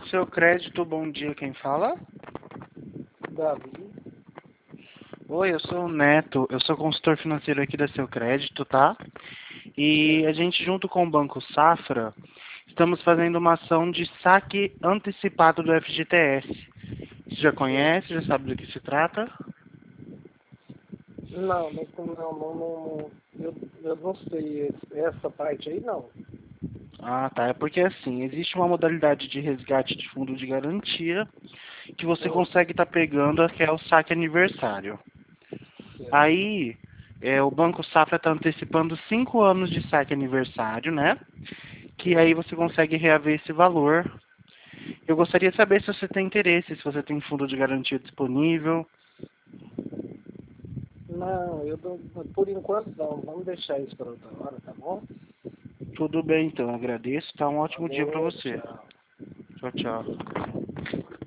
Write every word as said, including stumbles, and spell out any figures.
Seu crédito, bom dia, quem fala? Davi. Oi, eu sou o Neto, eu sou consultor financeiro aqui da Seu Crédito, tá? E a gente, junto com o Banco Safra, estamos fazendo uma ação de saque antecipado do F G T S. Você já conhece, já sabe do que se trata? Não, não, não, não, não, não eu, eu não sei esse- essa parte aí, não. Ah, tá. É porque assim, existe uma modalidade de resgate de fundo de garantia que você Hum, consegue estar pegando, que é o saque aniversário. certo. Aí, é, o Banco Safra está antecipando cinco anos de saque aniversário, né? Que aí Hum. você consegue reaver esse valor. Eu gostaria de saber se você tem interesse, se você tem fundo de garantia disponível. Não, eu não, por enquanto não. Vamos deixar isso para outra hora, tá bom? Tudo bem, então. Agradeço. Tá um ótimo dia para Falou, você. tchau. Tchau, tchau.